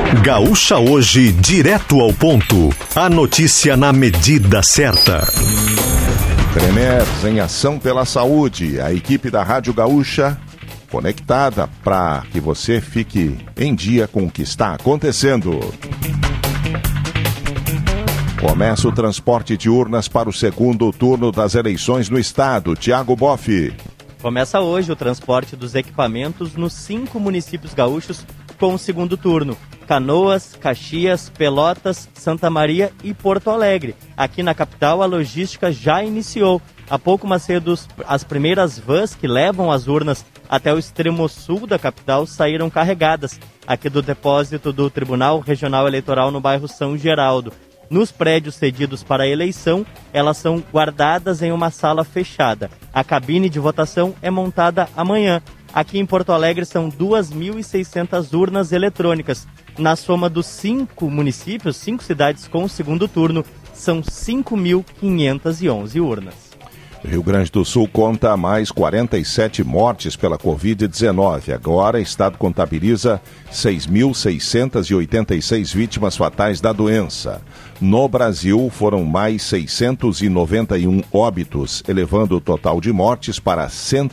Gaúcha Hoje, direto ao ponto. A notícia na medida certa. Tremers em ação pela saúde. A equipe da Rádio Gaúcha conectada para que você fique em dia com o que está acontecendo. Começa o transporte de urnas para o segundo turno das eleições no estado. Tiago Boff. Começa hoje o transporte dos equipamentos nos 5 municípios gaúchos com o segundo turno: Canoas, Caxias, Pelotas, Santa Maria e Porto Alegre. Aqui na capital, a logística já iniciou. Há pouco mais cedo, as primeiras vans que levam as urnas até o extremo sul da capital saíram carregadas aqui do depósito do Tribunal Regional Eleitoral no bairro São Geraldo. Nos prédios cedidos para a eleição, elas são guardadas em uma sala fechada. A cabine de votação é montada amanhã. Aqui em Porto Alegre são 2.600 urnas eletrônicas. Na soma dos 5 municípios, 5 cidades com o segundo turno, são 5.511 urnas. Rio Grande do Sul conta mais 47 mortes pela Covid-19. Agora, o estado contabiliza 6.686 vítimas fatais da doença. No Brasil, foram mais 691 óbitos, elevando o total de mortes para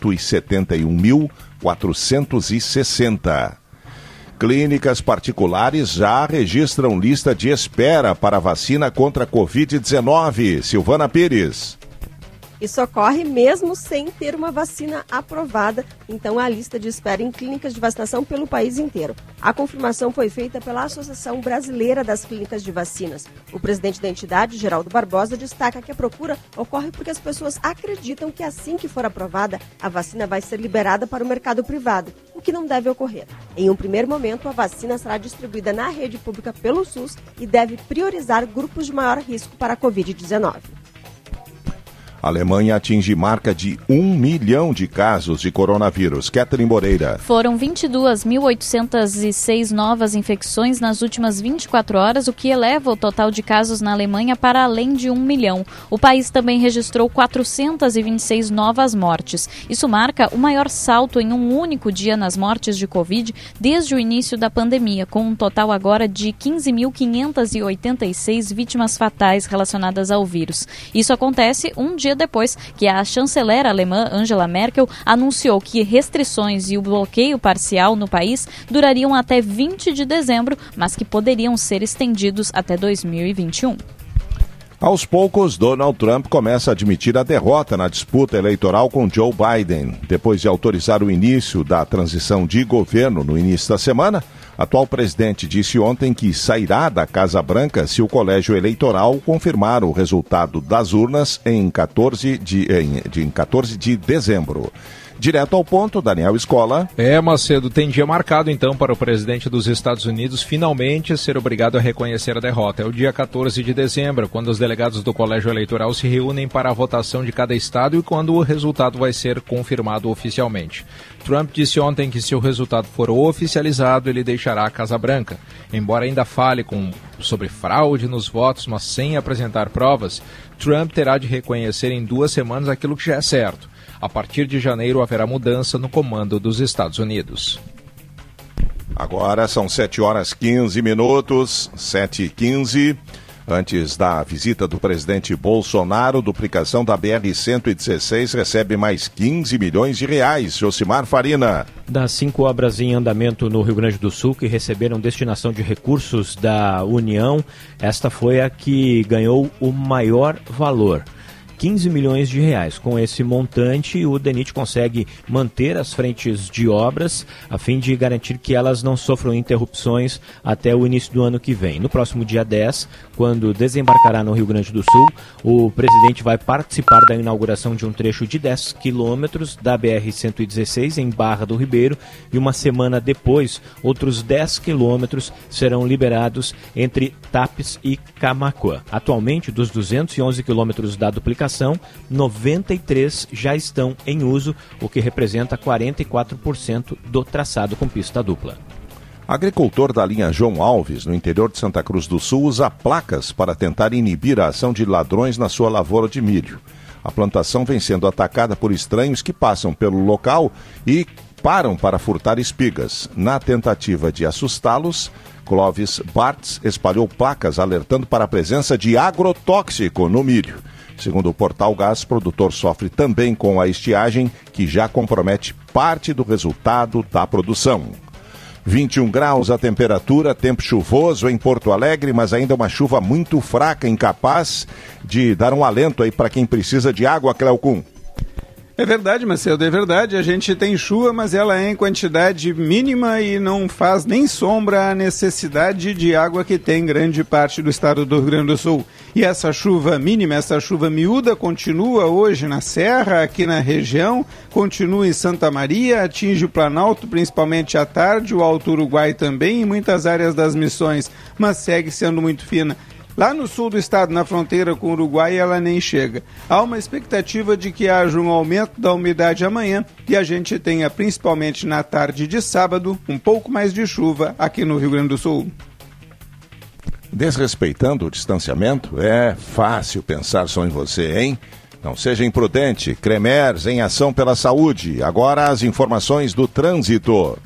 171.460. Clínicas particulares já registram lista de espera para vacina contra a Covid-19. Silvana Pires. Isso ocorre mesmo sem ter uma vacina aprovada, então há lista de espera em clínicas de vacinação pelo país inteiro. A confirmação foi feita pela Associação Brasileira das Clínicas de Vacinas. O presidente da entidade, Geraldo Barbosa, destaca que a procura ocorre porque as pessoas acreditam que assim que for aprovada, a vacina vai ser liberada para o mercado privado, o que não deve ocorrer. Em um primeiro momento, a vacina será distribuída na rede pública pelo SUS e deve priorizar grupos de maior risco para a Covid-19. A Alemanha atinge marca de 1 milhão de casos de coronavírus. Catherine Moreira. Foram 22.806 novas infecções nas últimas 24 horas, o que eleva o total de casos na Alemanha para além de 1 milhão. O país também registrou 426 novas mortes. Isso marca o maior salto em um único dia nas mortes de Covid desde o início da pandemia, com um total agora de 15.586 vítimas fatais relacionadas ao vírus. Isso acontece um dia depois que a chanceler alemã Angela Merkel anunciou que restrições e o bloqueio parcial no país durariam até 20 de dezembro, mas que poderiam ser estendidos até 2021. Aos poucos, Donald Trump começa a admitir a derrota na disputa eleitoral com Joe Biden. Depois de autorizar o início da transição de governo no início da semana, o atual presidente disse ontem que sairá da Casa Branca se o colégio eleitoral confirmar o resultado das urnas em 14 de dezembro. Direto ao ponto, Daniel Escola. Macedo, tem dia marcado então para o presidente dos Estados Unidos finalmente ser obrigado a reconhecer a derrota. É o dia 14 de dezembro, quando os delegados do colégio eleitoral se reúnem para a votação de cada estado e quando o resultado vai ser confirmado oficialmente. Trump disse ontem que se o resultado for oficializado, ele deixará a Casa Branca. Embora ainda fale sobre fraude nos votos, mas sem apresentar provas, Trump terá de reconhecer em 2 semanas aquilo que já é certo. A partir de janeiro haverá mudança no comando dos Estados Unidos. Agora são 7h15, 7h15. Antes da visita do presidente Bolsonaro, duplicação da BR-116 recebe mais 15 milhões de reais. Josimar Farina. Das 5 obras em andamento no Rio Grande do Sul que receberam destinação de recursos da União, esta foi a que ganhou o maior valor. 15 milhões de reais. Com esse montante, o DENIT consegue manter as frentes de obras a fim de garantir que elas não sofram interrupções até o início do ano que vem. No próximo dia 10, quando desembarcará no Rio Grande do Sul, o presidente vai participar da inauguração de um trecho de 10 quilômetros da BR-116 em Barra do Ribeiro e uma semana depois, outros 10 quilômetros serão liberados entre Tapes e Camaquã. Atualmente, dos 211 quilômetros da duplicação, 93 já estão em uso, o que representa 44% do traçado com pista dupla. Agricultor da linha João Alves, no interior de Santa Cruz do Sul, usa placas para tentar inibir a ação de ladrões na sua lavoura de milho. A plantação vem sendo atacada por estranhos que passam pelo local e param para furtar espigas. Na tentativa de assustá-los, Clóvis Bartz espalhou placas alertando para a presença de agrotóxico no milho. Segundo o Portal Gás, o produtor sofre também com a estiagem, que já compromete parte do resultado da produção. 21 graus a temperatura, tempo chuvoso em Porto Alegre, mas ainda uma chuva muito fraca, incapaz de dar um alento aí para quem precisa de água, Cleocum. É verdade, Macedo, é verdade. A gente tem chuva, mas ela é em quantidade mínima e não faz nem sombra à necessidade de água que tem grande parte do estado do Rio Grande do Sul. E essa chuva mínima, essa chuva miúda, continua hoje na Serra, aqui na região, continua em Santa Maria, atinge o Planalto, principalmente à tarde, o Alto Uruguai também e muitas áreas das Missões, mas segue sendo muito fina. Lá no sul do estado, na fronteira com o Uruguai, ela nem chega. Há uma expectativa de que haja um aumento da umidade amanhã e a gente tenha, principalmente na tarde de sábado, um pouco mais de chuva aqui no Rio Grande do Sul. Desrespeitando o distanciamento, é fácil pensar só em você, hein? Não seja imprudente. Cremers em ação pela saúde. Agora as informações do trânsito.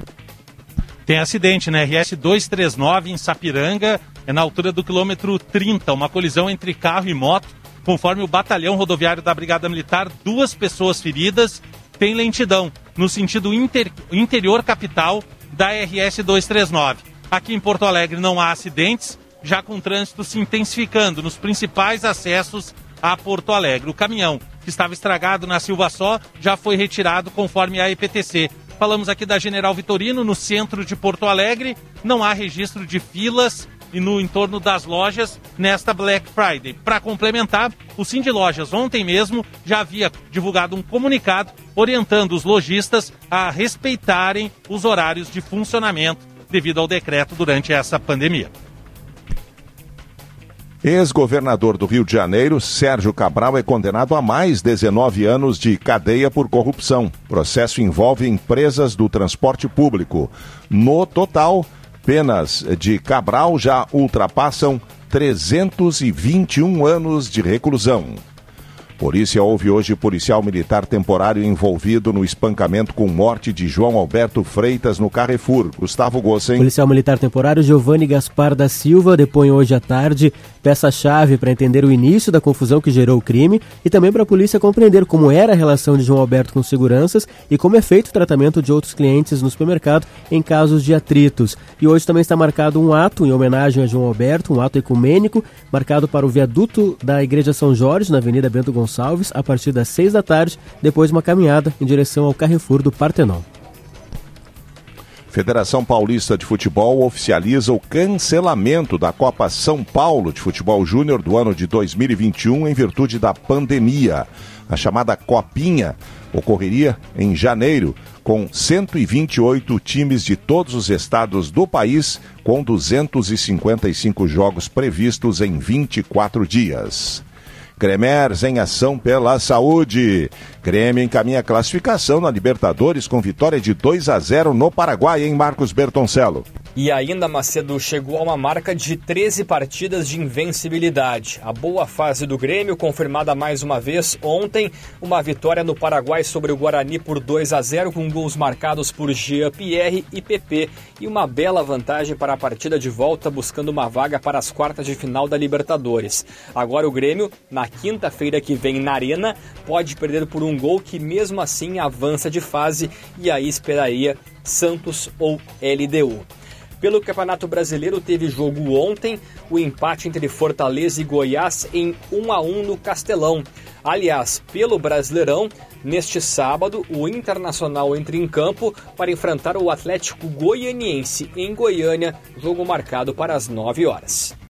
Tem acidente na RS 239 em Sapiranga, é na altura do quilômetro 30, uma colisão entre carro e moto. Conforme o batalhão rodoviário da Brigada Militar, 2 pessoas feridas, tem lentidão no sentido interior capital da RS 239. Aqui em Porto Alegre não há acidentes, já com o trânsito se intensificando nos principais acessos a Porto Alegre. O caminhão que estava estragado na Silva Só já foi retirado conforme a EPTC. Falamos aqui da General Vitorino, no centro de Porto Alegre. Não há registro de filas e no entorno das lojas nesta Black Friday. Para complementar, o Cindy Lojas ontem mesmo já havia divulgado um comunicado orientando os lojistas a respeitarem os horários de funcionamento devido ao decreto durante essa pandemia. Ex-governador do Rio de Janeiro, Sérgio Cabral, é condenado a mais 19 anos de cadeia por corrupção. O processo envolve empresas do transporte público. No total, penas de Cabral já ultrapassam 321 anos de reclusão. Polícia ouve hoje policial militar temporário envolvido no espancamento com morte de João Alberto Freitas no Carrefour. Gustavo Gossen. Policial militar temporário Giovanni Gaspar da Silva depõe hoje à tarde peça-chave para entender o início da confusão que gerou o crime e também para a polícia compreender como era a relação de João Alberto com seguranças e como é feito o tratamento de outros clientes no supermercado em casos de atritos. E hoje também está marcado um ato em homenagem a João Alberto, um ato ecumênico, marcado para o viaduto da Igreja São Jorge, na Avenida Bento Gonçalves, a partir das 6 da tarde, depois de uma caminhada em direção ao Carrefour do Partenon. Federação Paulista de Futebol oficializa o cancelamento da Copa São Paulo de Futebol Júnior do ano de 2021 em virtude da pandemia. A chamada Copinha ocorreria em janeiro, com 128 times de todos os estados do país, com 255 jogos previstos em 24 dias. Cremers em ação pela saúde. Grêmio encaminha a classificação na Libertadores com vitória de 2-0 no Paraguai, em Marcos Bertoncello. E ainda, Macedo, chegou a uma marca de 13 partidas de invencibilidade. A boa fase do Grêmio, confirmada mais uma vez ontem, uma vitória no Paraguai sobre o Guarani por 2-0, com gols marcados por Jean Pierre e PP, e uma bela vantagem para a partida de volta, buscando uma vaga para as quartas de final da Libertadores. Agora o Grêmio, na quinta-feira que vem na Arena, pode perder por um gol que mesmo assim avança de fase, e aí esperaria Santos ou LDU. Pelo Campeonato Brasileiro teve jogo ontem, o empate entre Fortaleza e Goiás em 1-1 no Castelão. Aliás, pelo Brasileirão, neste sábado, o Internacional entra em campo para enfrentar o Atlético Goianiense em Goiânia, jogo marcado para as 9 horas.